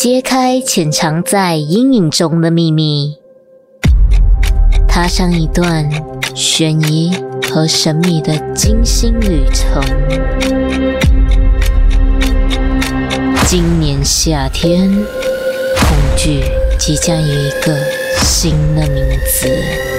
揭开潜藏在阴影中的秘密，踏上一段悬疑和神秘的惊心旅程。今年夏天，恐惧即将有一个新的名字。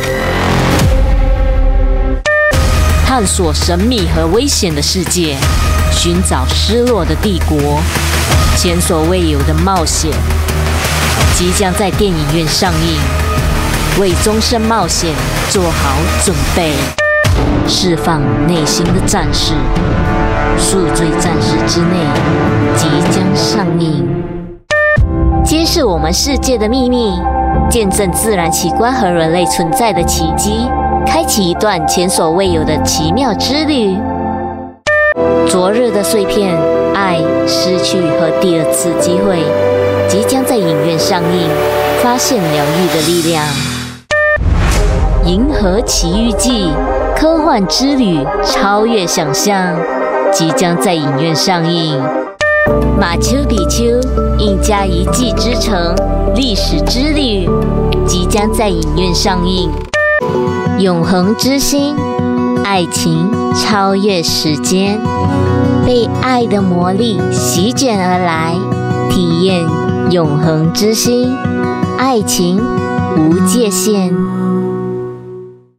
探索神秘和危险的世界，寻找失落的帝国，前所未有的冒险即将在电影院上映，为终身冒险做好准备，释放内心的战士，宿醉战士之内即将上映，揭示我们世界的秘密，见证自然奇观和人类存在的奇迹，开启一段前所未有的奇妙之旅。昨日的碎片、爱、失去和第二次机会，即将在影院上映，发现疗愈的力量。银河奇遇记，科幻之旅，超越想象，即将在影院上映。马丘比丘，印加遗迹之城，历史之旅，即将在影院上映。永恒之心，爱情超越时间，被爱的魔力席卷而来，体验永恒之心，爱情无界限。